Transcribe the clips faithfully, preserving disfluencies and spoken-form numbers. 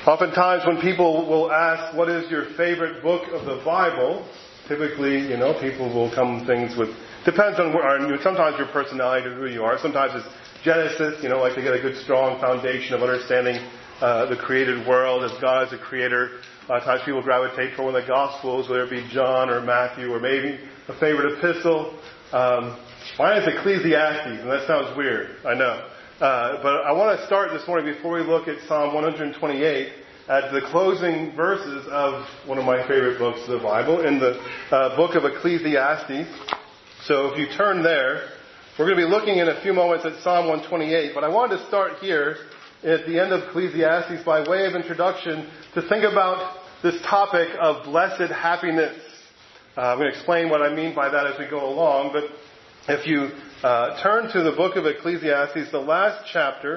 Oftentimes when people will ask, what is your favorite book of the Bible? Typically, you know, people will come things with, depends on where, sometimes your personality or who you are. Sometimes it's Genesis, you know, like to get a good strong foundation of understanding uh, the created world as God as a creator. A lot of times people gravitate for one of the Gospels, whether it be John or Matthew or maybe a favorite epistle. Um, mine is Ecclesiastes, and that sounds weird, I know. Uh, but I want to start this morning before we look at Psalm one twenty-eight at the closing verses of one of my favorite books of the Bible, in the uh, book of Ecclesiastes. So if you turn there, we're going to be looking in a few moments at Psalm one twenty-eight, but I wanted to start here at the end of Ecclesiastes by way of introduction to think about this topic of blessed happiness. Uh, I'm going to explain what I mean by that as we go along, but if you uh, turn to the book of Ecclesiastes, the last chapter,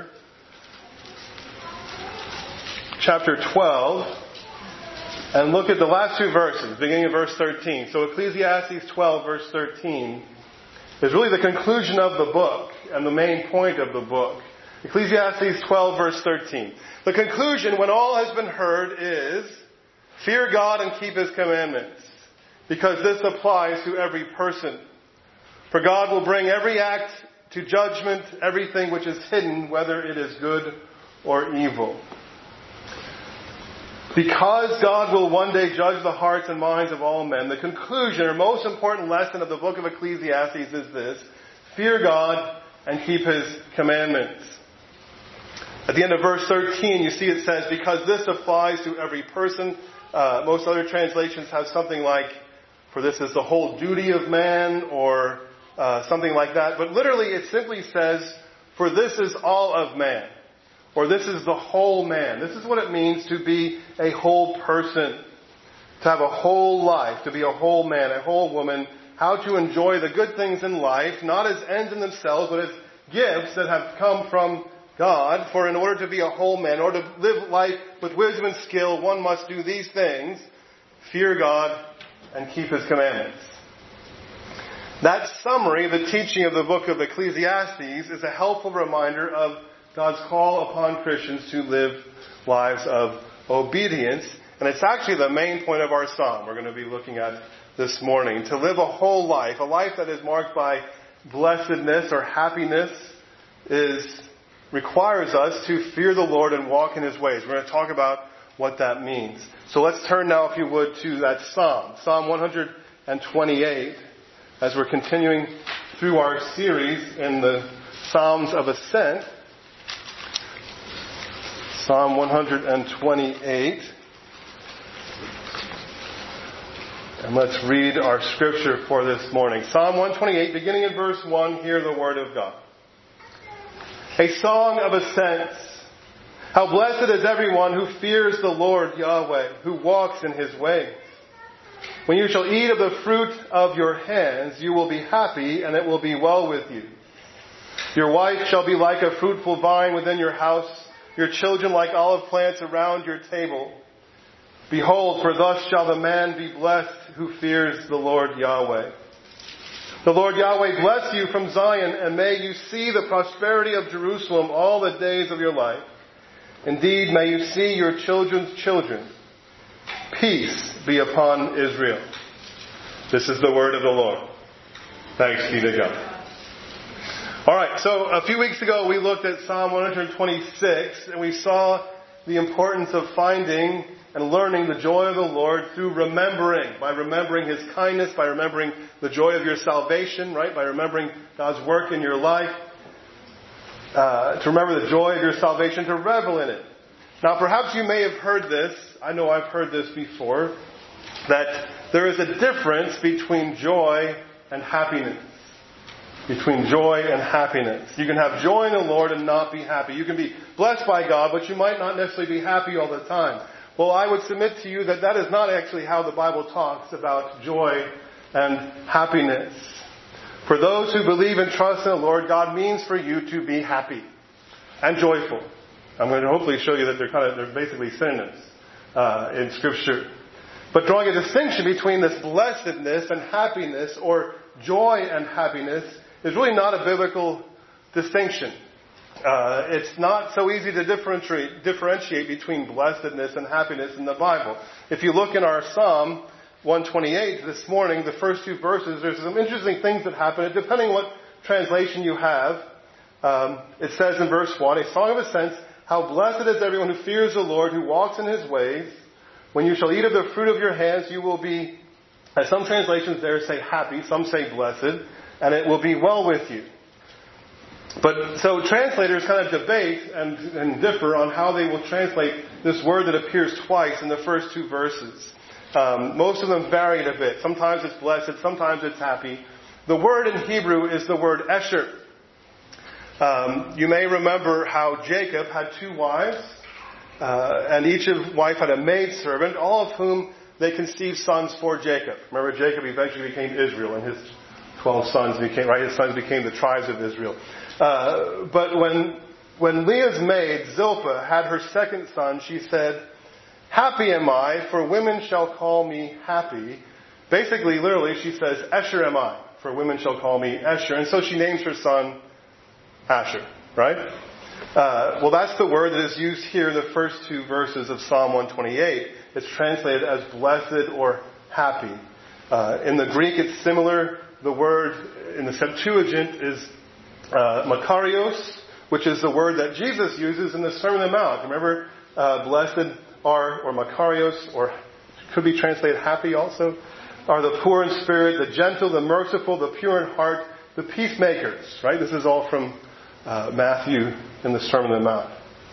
chapter twelve, and look at the last two verses, beginning of verse thirteen. So Ecclesiastes twelve, verse thirteen, is really the conclusion of the book and the main point of the book. Ecclesiastes twelve, verse thirteen. The conclusion, when all has been heard, is, fear God and keep His commandments, because this applies to every person. For God will bring every act to judgment, everything which is hidden, whether it is good or evil. Because God will one day judge the hearts and minds of all men, the conclusion or most important lesson of the book of Ecclesiastes is this: fear God and keep His commandments. At the end of verse thirteen, you see it says, because this applies to every person. Uh, most other translations have something like, for this is the whole duty of man, or uh, something like that. But literally it simply says, for this is all of man. Or this is the whole man. This is what it means to be a whole person. To have a whole life, to be a whole man, a whole woman. How to enjoy the good things in life, not as ends in themselves, but as gifts that have come from God. For in order to be a whole man, in order to live life with wisdom and skill, one must do these things: fear God and keep His commandments. That summary, the teaching of the book of Ecclesiastes, is a helpful reminder of God's call upon Christians to live lives of obedience. And it's actually the main point of our psalm we're going to be looking at this morning. To live a whole life, a life that is marked by blessedness or happiness, is requires us to fear the Lord and walk in His ways. We're going to talk about what that means. So let's turn now, if you would, to that psalm, Psalm one twenty-eight, as we're continuing through our series in the Psalms of Ascent. Psalm one twenty-eight. And let's read our scripture for this morning. Psalm one twenty-eight, beginning in verse one, hear the word of God. A song of ascents. How blessed is everyone who fears the Lord Yahweh, who walks in His ways. When you shall eat of the fruit of your hands, you will be happy, and it will be well with you. Your wife shall be like a fruitful vine within your house, your children like olive plants around your table. Behold, for thus shall the man be blessed who fears the Lord Yahweh. The Lord Yahweh bless you from Zion, and may you see the prosperity of Jerusalem all the days of your life. Indeed, may you see your children's children. Peace be upon Israel. This is the word of the Lord. Thanks be to God. All right, so a few weeks ago we looked at Psalm one twenty-six, and we saw the importance of finding and learning the joy of the Lord through remembering, by remembering His kindness, by remembering the joy of your salvation, right? By remembering God's work in your life. Uh, to remember the joy of your salvation, to revel in it. Now perhaps you may have heard this, I know I've heard this before, that there is a difference between joy and happiness. Between joy and happiness. You can have joy in the Lord and not be happy. You can be blessed by God, but you might not necessarily be happy all the time. Well, I would submit to you that that is not actually how the Bible talks about joy and happiness. For those who believe and trust in the Lord, God means for you to be happy and joyful. I'm going to hopefully show you that they're kind of, they're basically synonyms uh, in Scripture. But drawing a distinction between this blessedness and happiness, or joy and happiness, is really not a biblical distinction. uh, it's not so easy to differentiate, differentiate between blessedness and happiness in the Bible. If you look in our Psalm one twenty-eight this morning, the first two verses, there's some interesting things that happen. Depending what translation you have, um, it says in verse one, a song of ascents, how blessed is everyone who fears the Lord, who walks in his ways. When you shall eat of the fruit of your hands, you will be, as some translations there say happy, some say blessed, and it will be well with you. But so translators kind of debate and, and differ on how they will translate this word that appears twice in the first two verses. Um, most of them varied a bit. Sometimes it's blessed, sometimes it's happy. The word in Hebrew is the word esher. Um, you may remember how Jacob had two wives, uh, and each wife had a maidservant, all of whom they conceived sons for Jacob. Remember, Jacob eventually became Israel, and his twelve sons became, right, his sons became the tribes of Israel. Uh, but when, when Leah's maid, Zilpah, had her second son, she said, happy am I, for women shall call me happy. Basically, literally, she says, Esher am I, for women shall call me Esher. And so she names her son Asher, right? Uh, well, that's the word that is used here in the first two verses of Psalm one twenty-eight. It's translated as blessed or happy. Uh, in the Greek, it's similar. The word in the Septuagint is uh, makarios, which is the word that Jesus uses in the Sermon on the Mount. Remember, uh, blessed are, or makarios, or could be translated happy also, are the poor in spirit, the gentle, the merciful, the pure in heart, the peacemakers, right? This is all from uh, Matthew in the Sermon on the Mount.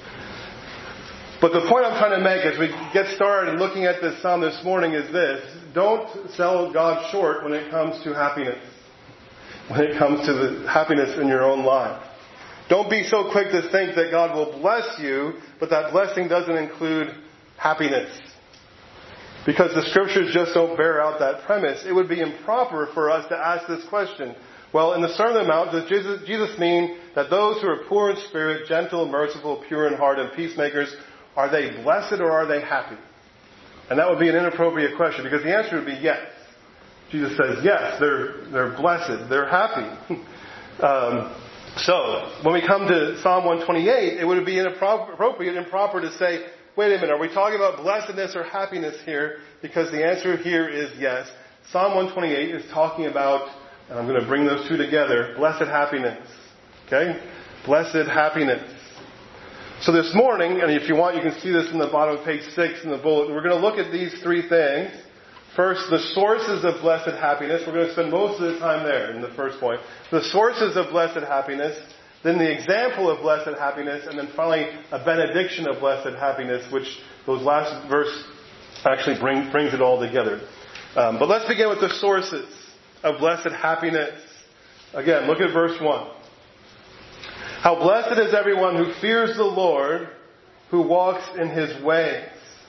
But the point I'm trying to make as we get started looking at this psalm this morning is this. Don't sell God short when it comes to happiness. When it comes to the happiness in your own life. Don't be so quick to think that God will bless you, but that blessing doesn't include happiness. Because the scriptures just don't bear out that premise. It would be improper for us to ask this question. Well, in the Sermon on the Mount, does Jesus, Jesus mean that those who are poor in spirit, gentle, merciful, pure in heart, and peacemakers, are they blessed or are they happy? And that would be an inappropriate question because the answer would be yes. Jesus says, yes, they're, they're blessed, they're happy. um, so, when we come to Psalm one twenty-eight, it would be inappropriate, improper to say, wait a minute, are we talking about blessedness or happiness here? Because the answer here is yes. Psalm one twenty-eight is talking about, and I'm going to bring those two together, blessed happiness. Okay? Blessed happiness. So this morning, and if you want, you can see this in the bottom of page six in the bulletin, we're going to look at these three things. First, the sources of blessed happiness. We're going to spend most of the time there in the first point. The sources of blessed happiness, then the example of blessed happiness, and then finally a benediction of blessed happiness, which those last verse actually bring, brings it all together. Um, but let's begin with the sources of blessed happiness. Again, look at verse one. How blessed is everyone who fears the Lord, who walks in his ways.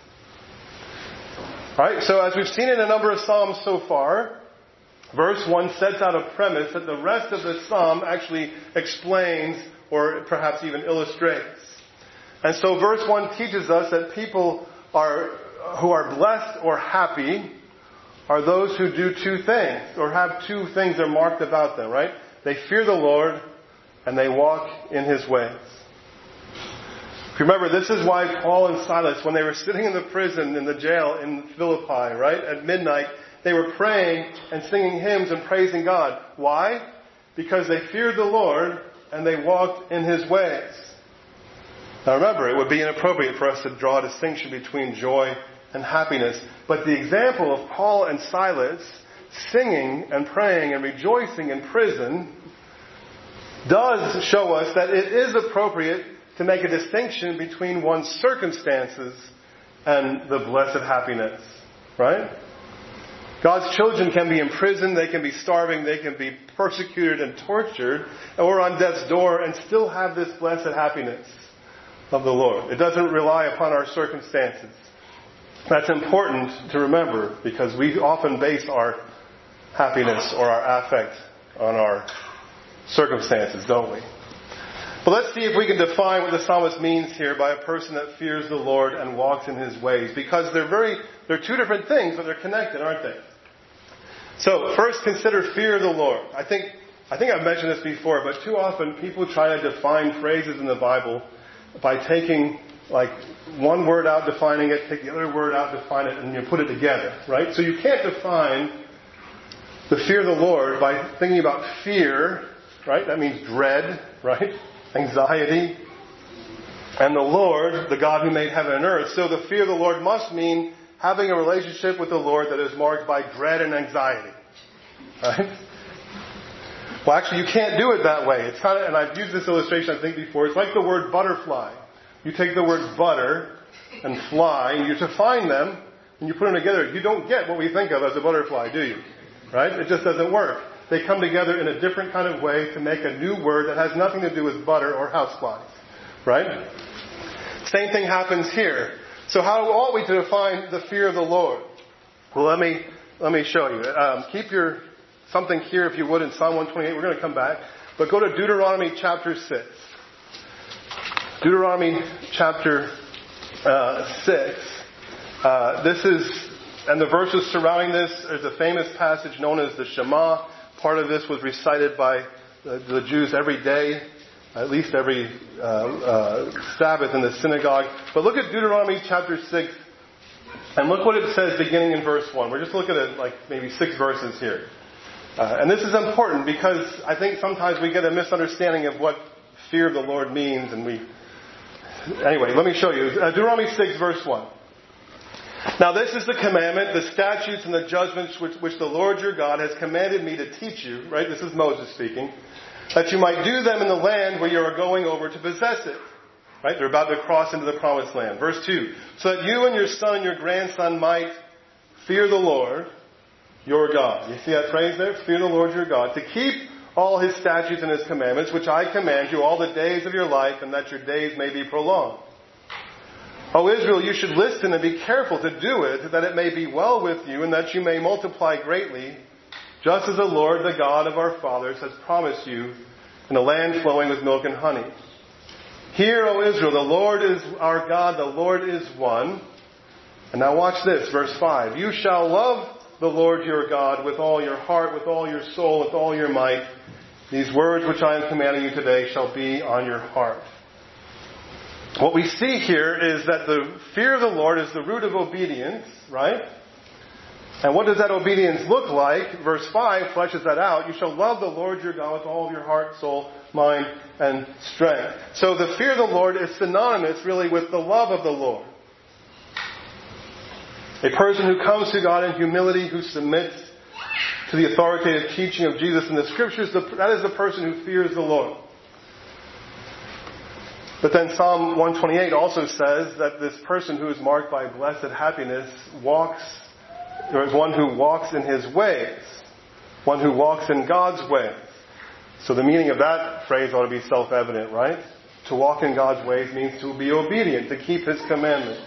Right? So as we've seen in a number of Psalms so far, verse one sets out a premise that the rest of the Psalm actually explains or perhaps even illustrates. And so verse one teaches us that people are who are blessed or happy are those who do two things or have two things that are marked about them, right? They fear the Lord and they walk in his ways. If you remember, this is why Paul and Silas, when they were sitting in the prison, in the jail in Philippi, right, at midnight, they were praying and singing hymns and praising God. Why? Because they feared the Lord and they walked in his ways. Now remember, it would be inappropriate for us to draw a distinction between joy and happiness. But the example of Paul and Silas singing and praying and rejoicing in prison does show us that it is appropriate to make a distinction between one's circumstances and the blessed happiness. Right? God's children can be imprisoned, they can be starving, they can be persecuted and tortured, or on death's door and still have this blessed happiness of the Lord. It doesn't rely upon our circumstances. That's important to remember because we often base our happiness or our affect on our circumstances, don't we? But let's see if we can define what the psalmist means here by a person that fears the Lord and walks in his ways. Because they're very, they're two different things, but they're connected, aren't they? So, first consider fear of the Lord. I think I think I've mentioned this before, but too often people try to define phrases in the Bible by taking like one word out, defining it, take the other word out, define it, and you put it together, right? So you can't define the fear of the Lord by thinking about fear, right? That means dread, right? Anxiety. And the Lord, the God who made heaven and earth. So the fear of the Lord must mean having a relationship with the Lord that is marked by dread and anxiety. Right? Well, actually, you can't do it that way. It's kind of, and I've used this illustration, I think, before. It's like the word butterfly. You take the word butter and fly, and you define them, and you put them together. You don't get what we think of as a butterfly, do you? Right? It just doesn't work. They come together in a different kind of way to make a new word that has nothing to do with butter or houseflies. Right? Same thing happens here. So how ought we to define the fear of the Lord? Well, let me let me show you. Um, keep your something here, if you would, in Psalm one twenty-eight. We're going to come back. But go to Deuteronomy chapter six. Deuteronomy chapter uh, six. Uh, this is, and the verses surrounding this, there's a famous passage known as the Shema. Part of this was recited by the, the Jews every day, at least every uh, uh, Sabbath in the synagogue. But look at Deuteronomy chapter six, and look what it says beginning in verse one. We're just looking at like maybe six verses here. Uh, and this is important because I think sometimes we get a misunderstanding of what fear of the Lord means, and we... Anyway, let me show you. Uh, Deuteronomy six, verse one. Now this is the commandment, the statutes and the judgments which, which the Lord your God has commanded me to teach you, right? This is Moses speaking. That you might do them in the land where you are going over to possess it. Right? They're about to cross into the promised land. Verse two. So that you and your son and your grandson might fear the Lord your God. You see that phrase there? Fear the Lord your God. To keep all his statutes and his commandments, which I command you all the days of your life, and that your days may be prolonged. O Israel, you should listen and be careful to do it, that it may be well with you, and that you may multiply greatly, just as the Lord, the God of our fathers, has promised you, in a land flowing with milk and honey. Hear, O Israel, the Lord is our God, the Lord is one. And now watch this, verse five. You shall love the Lord your God with all your heart, with all your soul, with all your might. These words which I am commanding you today shall be on your heart. What we see here is that the fear of the Lord is the root of obedience, right? And what does that obedience look like? Verse five fleshes that out. You shall love the Lord your God with all of your heart, soul, mind, and strength. So the fear of the Lord is synonymous really with the love of the Lord. A person who comes to God in humility, who submits to the authoritative teaching of Jesus in the Scriptures, that is the person who fears the Lord. But then Psalm one twenty-eight also says that this person who is marked by blessed happiness walks, or is one who walks in his ways, one who walks in God's ways. So the meaning of that phrase ought to be self-evident, right? To walk in God's ways means to be obedient, to keep his commandments.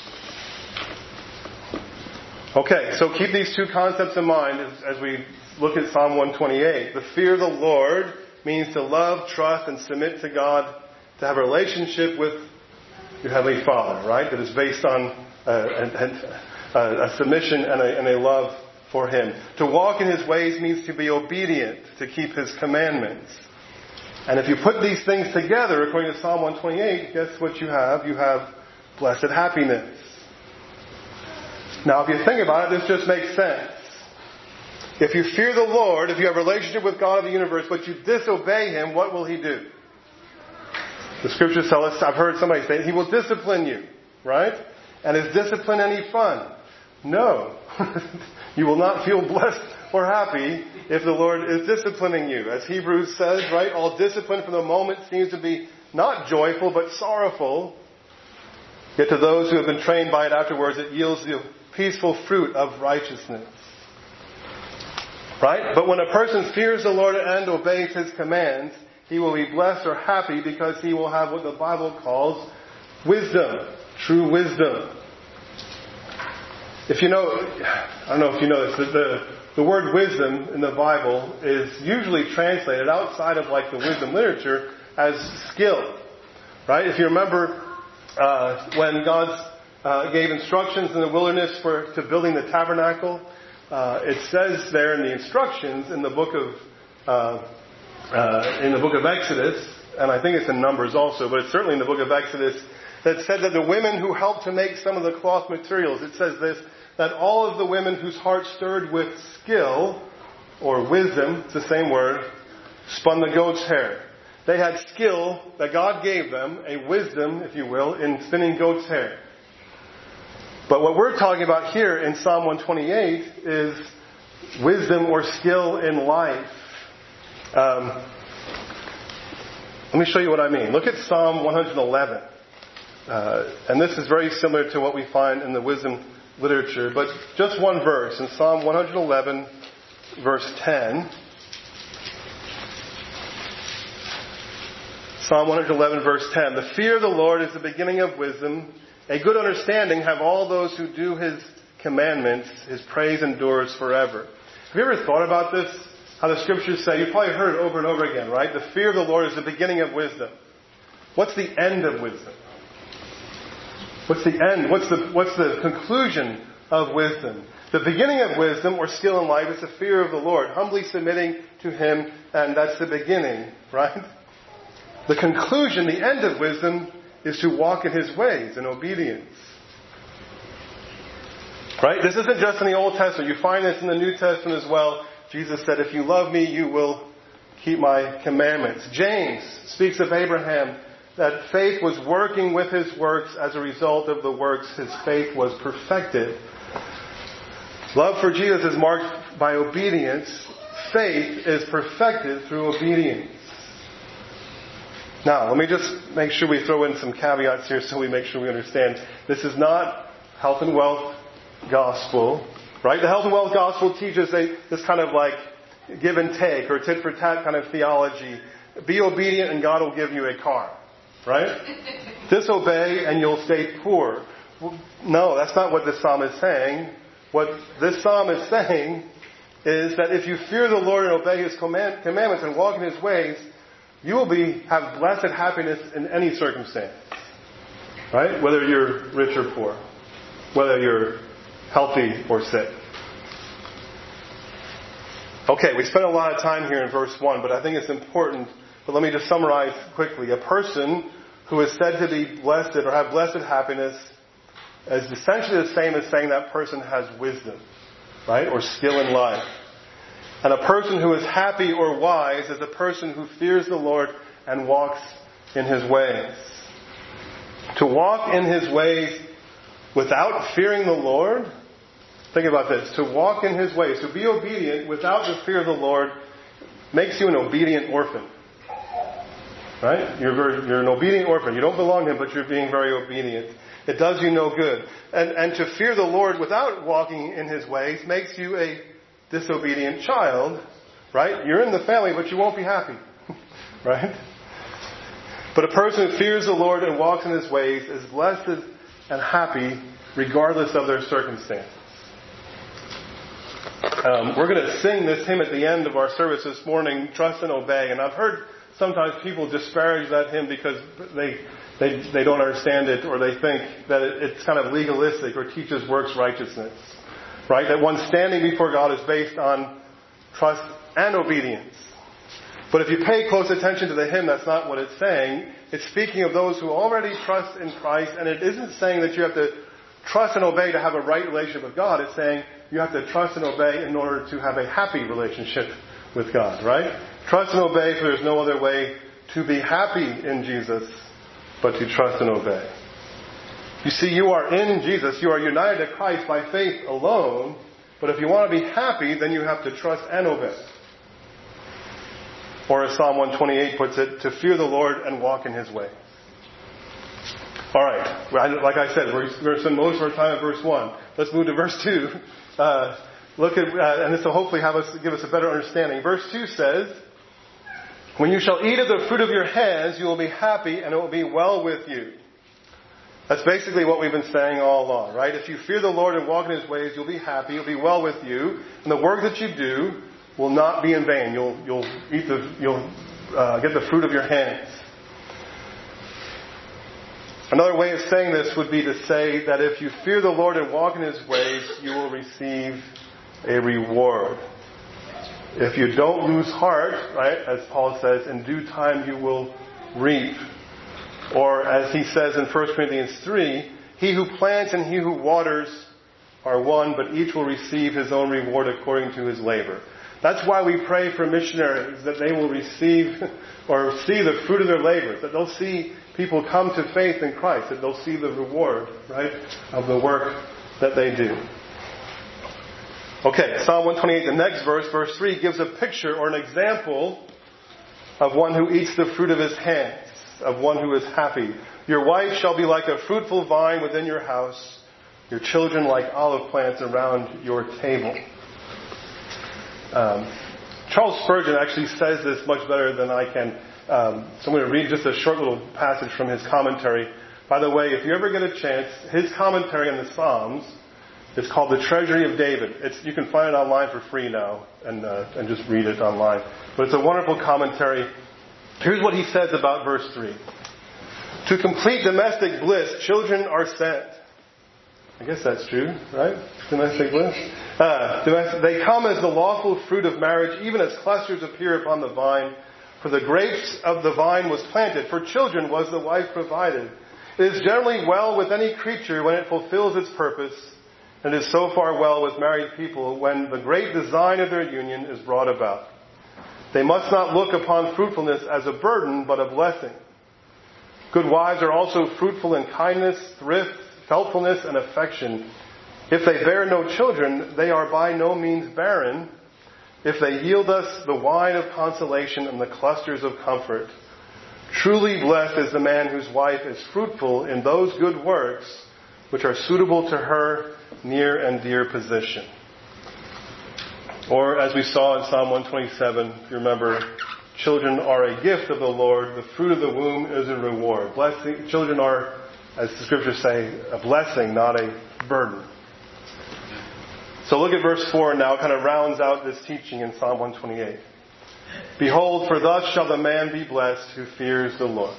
Okay, so keep these two concepts in mind as, as we look at Psalm one twenty-eight. The fear of the Lord means to love, trust, and submit to God, to have a relationship with your Heavenly Father, right? That is based on uh, a, a, a submission and a, and a love for Him. To walk in His ways means to be obedient, to keep His commandments. And if you put these things together, according to Psalm one twenty-eight, guess what you have? You have blessed happiness. Now, if you think about it, this just makes sense. If you fear the Lord, if you have a relationship with God of the universe, but you disobey Him, what will He do? The Scriptures tell us, I've heard somebody say, He will discipline you, right? And is discipline any fun? No. You will not feel blessed or happy if the Lord is disciplining you. As Hebrews says, right, all discipline from the moment seems to be not joyful, but sorrowful. Yet to those who have been trained by it afterwards, it yields the peaceful fruit of righteousness. Right? But when a person fears the Lord and obeys His commands, he will be blessed or happy because he will have what the Bible calls wisdom. True wisdom. If you know, I don't know if you know this, but the, the word wisdom in the Bible is usually translated outside of like the wisdom literature as skill. Right? If you remember uh, when God uh, gave instructions in the wilderness for to building the tabernacle, uh, it says there in the instructions in the book of uh, uh, in the book of Exodus, and I think it's in Numbers also, but it's certainly in the book of Exodus, that said that the women who helped to make some of the cloth materials, it says this, that all of the women whose hearts stirred with skill, or wisdom, it's the same word, spun the goat's hair. They had skill that God gave them, a wisdom, if you will, in spinning goat's hair. But what we're talking about here in Psalm one twenty-eight is wisdom or skill in life. Um, let me show you what I mean. Look at Psalm one eleven. Uh, and this is very similar to what we find in the wisdom literature, but just one verse in Psalm one eleven, verse ten. Psalm one eleven, verse ten. The fear of the Lord is the beginning of wisdom. A good understanding have all those who do His commandments. His praise endures forever. Have you ever thought about this? How the scriptures say, you've probably heard it over and over again, right? The fear of the Lord is the beginning of wisdom. What's the end of wisdom? What's the end? What's the, what's the conclusion of wisdom? The beginning of wisdom or skill in life is the fear of the Lord, humbly submitting to Him, and that's the beginning, right? The conclusion, the end of wisdom, is to walk in His ways in obedience. Right? This isn't just in the Old Testament. You find this in the New Testament as well. Jesus said, if you love me, you will keep my commandments. James speaks of Abraham, that faith was working with his works. As a result of the works, his faith was perfected. Love for Jesus is marked by obedience. Faith is perfected through obedience. Now, let me just make sure we throw in some caveats here so we make sure we understand. This is not health and wealth gospel, right? The health and wealth gospel teaches a, this kind of like give and take or tit for tat kind of theology. Be obedient and God will give you a car, right? Disobey and you'll stay poor. No, that's not what this psalm is saying. What this psalm is saying is that if you fear the Lord and obey His command, commandments and walk in His ways, you will be have blessed happiness in any circumstance. Right? Whether you're rich or poor. Whether you're healthy or sick. Okay, we spent a lot of time here in verse one, but I think it's important. But let me just summarize quickly. A person who is said to be blessed or have blessed happiness is essentially the same as saying that person has wisdom. Right? Or skill in life. And a person who is happy or wise is a person who fears the Lord and walks in His ways. To walk in His ways without fearing the Lord, think about this. To walk in His ways, to be obedient without the fear of the Lord, makes you an obedient orphan. Right? You're, very, you're an obedient orphan. You don't belong to Him, but you're being very obedient. It does you no good. And, and to fear the Lord without walking in His ways makes you a disobedient child, right? You're in the family, but you won't be happy, right? But a person who fears the Lord and walks in His ways is blessed and happy regardless of their circumstances. Um, we're going to sing this hymn at the end of our service this morning, Trust and Obey. And I've heard sometimes people disparage that hymn because they they, they don't understand it, or they think that it, it's kind of legalistic or teaches works righteousness. Right? That one's standing before God is based on trust and obedience. But if you pay close attention to the hymn, that's not what it's saying. It's speaking of those who already trust in Christ, and it isn't saying that you have to trust and obey to have a right relationship with God. It's saying you have to trust and obey in order to have a happy relationship with God, right? Trust and obey, for there's no other way to be happy in Jesus but to trust and obey. You see, you are in Jesus. You are united to Christ by faith alone. But if you want to be happy, then you have to trust and obey. Or as Psalm one twenty-eight puts it, to fear the Lord and walk in His ways. All right. Like I said, we're going to spend most of our time at verse one. Let's move to verse two. Uh, look at, uh, and this will hopefully have us give us a better understanding. Verse two says, when you shall eat of the fruit of your hands, you will be happy and it will be well with you. That's basically what we've been saying all along, right? If you fear the Lord and walk in His ways, you'll be happy, you'll be well with you, and the work that you do will not be in vain. You'll you'll eat the you'll uh, get the fruit of your hands. Another way of saying this would be to say that if you fear the Lord and walk in His ways, you will receive a reward. If you don't lose heart, right, as Paul says, in due time you will reap. Or as he says in First Corinthians three, he who plants and he who waters are one, but each will receive his own reward according to his labor. That's why we pray for missionaries, that they will receive or see the fruit of their labor, that they'll see people come to faith in Christ, that they'll see the reward, right, of the work that they do. Okay, Psalm one twenty-eight, the next verse, verse three, gives a picture or an example of one who eats the fruit of his hands, of one who is happy. Your wife shall be like a fruitful vine within your house, your children like olive plants around your table. Um, Charles Spurgeon actually says this much better than I can. Um, so I'm going to read just a short little passage from his commentary. By the way, if you ever get a chance, his commentary on the Psalms is called The Treasury of David. It's, you can find it online for free now and, uh, and just read it online. But it's a wonderful commentary. Here's what he says about verse three. To complete domestic bliss, children are sent. I guess that's true, right? Domestic bliss. Uh, domestic, they come as the lawful fruit of marriage, even as clusters appear upon the vine. For the grapes of the vine was planted, for children was the wife provided. It is generally well with any creature when it fulfills its purpose, and is so far well with married people when the great design of their union is brought about. They must not look upon fruitfulness as a burden, but a blessing. Good wives are also fruitful in kindness, thrift, helpfulness, and affection. If they bear no children, they are by no means barren. If they yield us the wine of consolation and the clusters of comfort. Truly blessed is the man whose wife is fruitful in those good works which are suitable to her near and dear position. Or as we saw in Psalm one twenty-seven, if you remember, children are a gift of the Lord. The fruit of the womb is a reward. Blessing, children are, as the scriptures say, a blessing, not a burden. So look at verse four now. It kind of rounds out this teaching in Psalm one twenty-eight. Behold, for thus shall the man be blessed who fears the Lord.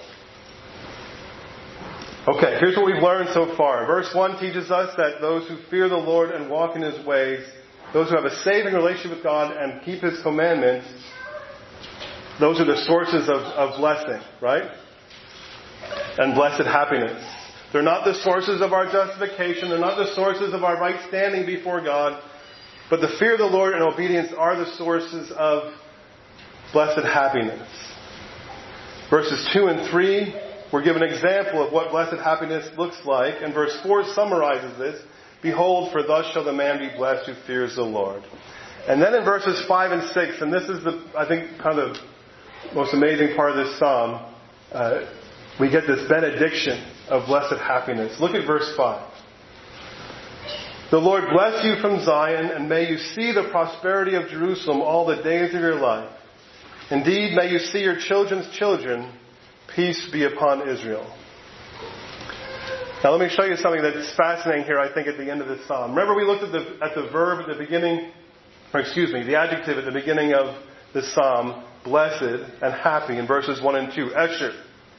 Okay, here's what we've learned so far. Verse one teaches us that those who fear the Lord and walk in His ways, those who have a saving relationship with God and keep His commandments, those are the sources of, of blessing, right? And blessed happiness. They're not the sources of our justification. They're not the sources of our right standing before God. But the fear of the Lord and obedience are the sources of blessed happiness. Verses two and three, we're given an example of what blessed happiness looks like. And verse four summarizes this. Behold, for thus shall the man be blessed who fears the Lord. And then in verses five and six, and this is the, I think, kind of most amazing part of this psalm, uh, we get this benediction of blessed happiness. Look at verse five. The Lord bless you from Zion, and may you see the prosperity of Jerusalem all the days of your life. Indeed, may you see your children's children. Peace be upon Israel. Now let me show you something that's fascinating here, I think, at the end of this psalm. Remember we looked at the, at the verb at the beginning, or excuse me, the adjective at the beginning of this psalm, blessed and happy, in verses one and two, Esher.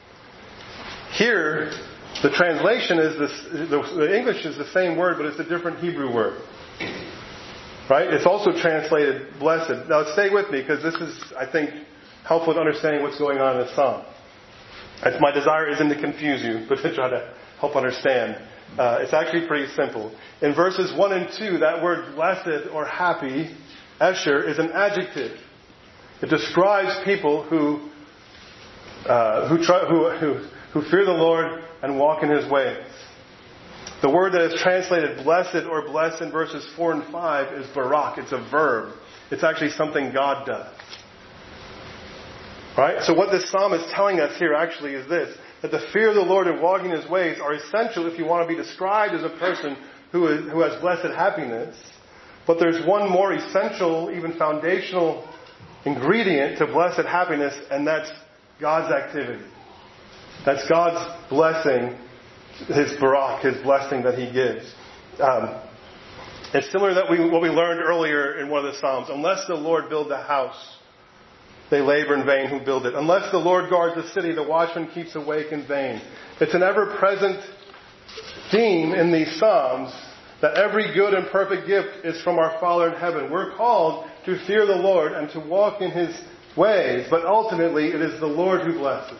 Here, the translation is this, the, the English is the same word, but it's a different Hebrew word. Right? It's also translated blessed. Now stay with me, because this is, I think, helpful in understanding what's going on in this psalm. It's, my desire isn't to confuse you, but to try to help understand. Uh, it's actually pretty simple. In verses one and two, that word blessed or happy, Esher, is an adjective. It describes people who uh, who, try, who who who fear the Lord and walk in His ways. The word that is translated blessed or blessed in verses four and five is barak. It's a verb. It's actually something God does. Right? So what this psalm is telling us here actually is this, that the fear of the Lord and walking His ways are essential if you want to be described as a person who is, who has blessed happiness. But there's one more essential, even foundational ingredient to blessed happiness, and that's God's activity. That's God's blessing, His barak, His blessing that He gives. Um, it's similar to that we, what we learned earlier in one of the Psalms. Unless the Lord build the house, they labor in vain who build it. Unless the Lord guards the city, the watchman keeps awake in vain. It's an ever-present theme in these Psalms that every good and perfect gift is from our Father in heaven. We're called to fear the Lord and to walk in His ways, but ultimately it is the Lord who blesses.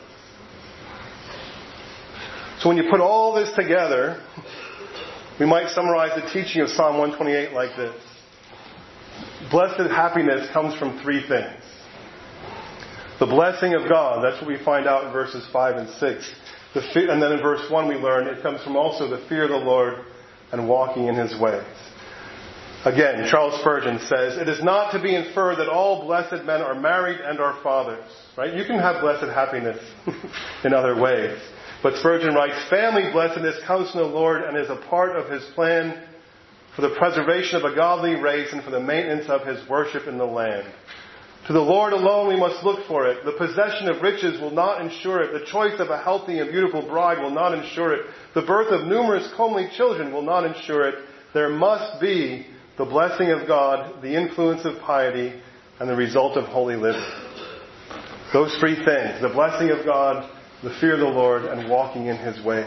So when you put all this together, we might summarize the teaching of Psalm one twenty-eight like this. Blessed happiness comes from three things. The blessing of God, that's what we find out in verses five and six. The fe- and then in verse one we learn it comes from also the fear of the Lord and walking in His ways. Again, Charles Spurgeon says, it is not to be inferred that all blessed men are married and are fathers. Right? You can have blessed happiness in other ways. But Spurgeon writes, family blessedness comes from the Lord and is a part of His plan for the preservation of a godly race and for the maintenance of His worship in the land. To the Lord alone we must look for it. The possession of riches will not ensure it. The choice of a healthy and beautiful bride will not ensure it. The birth of numerous comely children will not ensure it. There must be the blessing of God, the influence of piety, and the result of holy living. Those three things, the blessing of God, the fear of the Lord, and walking in His ways.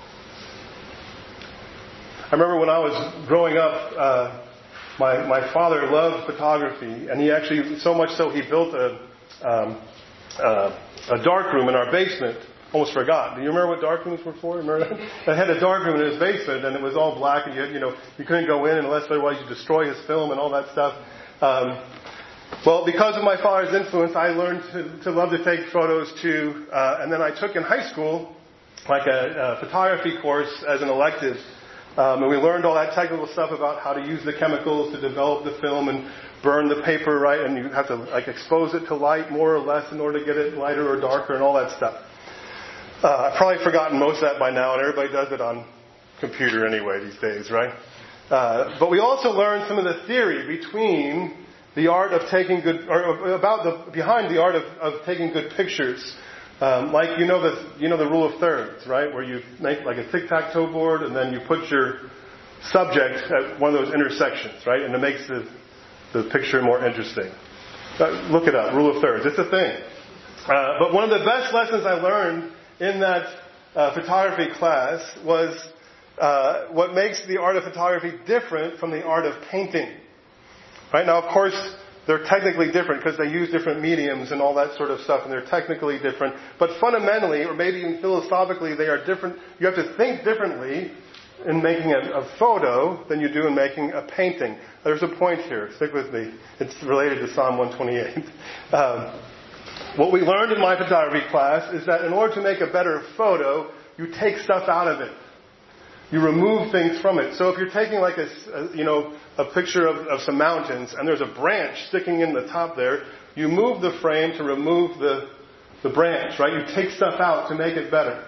I remember when I was growing up, uh, my, my father loved photography, and he actually, so much so, he built a, um, uh, a dark room in our basement. Almost forgot. Do you remember what dark rooms were for? Remember that? I had a dark room in his basement, and it was all black, and you, you know, you couldn't go in unless otherwise you destroy his film and all that stuff. Um, well, because of my father's influence, I learned to, to love to take photos too, uh, and then I took in high school like a, a photography course as an elective. Um, and we learned all that technical stuff about how to use the chemicals to develop the film and burn the paper, right? And you have to like expose it to light more or less in order to get it lighter or darker and all that stuff. Uh, I've probably forgotten most of that by now, and everybody does it on computer anyway these days, right? Uh, but we also learned some of the theory between the art of taking good, or about the behind the art of, of taking good pictures. Um, like you know the you know the rule of thirds, right? Where you make like a tic-tac-toe board, and then you put your subject at one of those intersections, right? And it makes the the picture more interesting. Uh, look it up, rule of thirds. It's a thing. Uh, but one of the best lessons I learned in that uh, photography class was uh, what makes the art of photography different from the art of painting. Right now, of course, they're technically different because they use different mediums and all that sort of stuff, and they're technically different. But fundamentally, or maybe even philosophically, they are different. You have to think differently in making a, a photo than you do in making a painting. There's a point here. Stick with me. It's related to Psalm one twenty-eight. Um, what we learned in my photography class is that in order to make a better photo, you take stuff out of it. You remove things from it. So if you're taking like a, a you know, a picture of, of some mountains and there's a branch sticking in the top there, you move the frame to remove the, the branch, right? You take stuff out to make it better.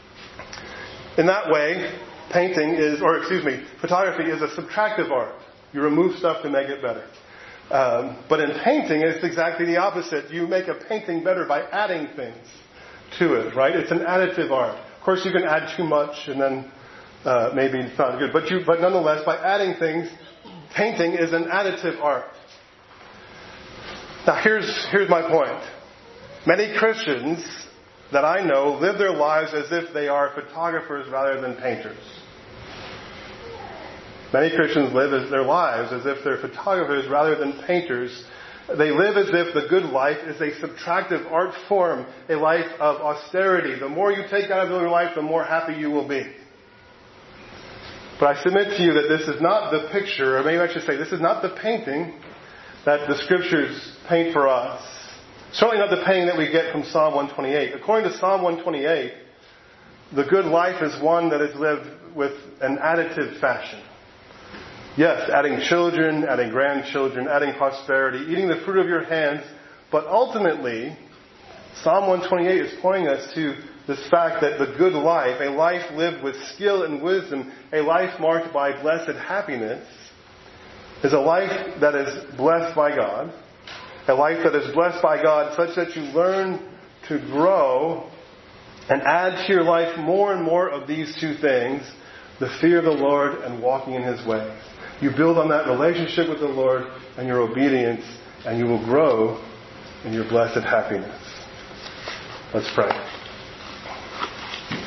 In that way, painting is, or excuse me, photography is a subtractive art. You remove stuff to make it better. Um, but in painting, it's exactly the opposite. You make a painting better by adding things to it, right? It's an additive art. Of course, you can add too much and then uh, maybe it's not good. But you, but nonetheless, by adding things, painting is an additive art. Now, here's here's my point. Many Christians that I know live their lives as if they are photographers rather than painters. Many Christians live as their lives as if they're photographers rather than painters. They live as if the good life is a subtractive art form, a life of austerity. The more you take out of your life, the more happy you will be. But I submit to you that this is not the picture, or maybe I should say, this is not the painting that the Scriptures paint for us. Certainly not the painting that we get from Psalm one twenty-eight. According to Psalm one twenty-eight, the good life is one that is lived with an additive fashion. Yes, adding children, adding grandchildren, adding prosperity, eating the fruit of your hands. But ultimately, Psalm one twenty-eight is pointing us to this fact that the good life, a life lived with skill and wisdom, a life marked by blessed happiness, is a life that is blessed by God. A life that is blessed by God such that you learn to grow and add to your life more and more of these two things, the fear of the Lord and walking in His ways. You build on that relationship with the Lord and your obedience, and you will grow in your blessed happiness. Let's pray.